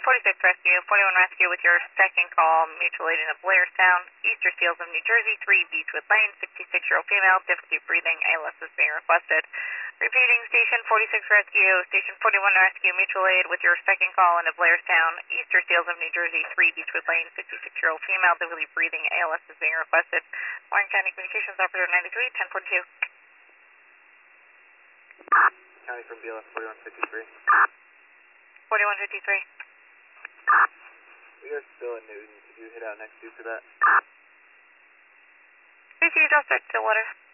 46 Rescue, 41 Rescue with your second call, mutual aid in Blairstown, Easter Seals of New Jersey, 3 Beechwood Lane, 66-year-old female, difficulty breathing, ALS is being requested. Repeating, Station 46 Rescue, Station 41 Rescue, mutual aid with your second call in Blairstown, Easter Seals of New Jersey, 3 Beechwood Lane, 66-year-old female, difficulty breathing, ALS is being requested. Warren County Communications Operator 93, 1042. County from BLS 4153. 4153. We are still in Newton. Could you hit out next 2 for that? Received, I'll start Stillwater.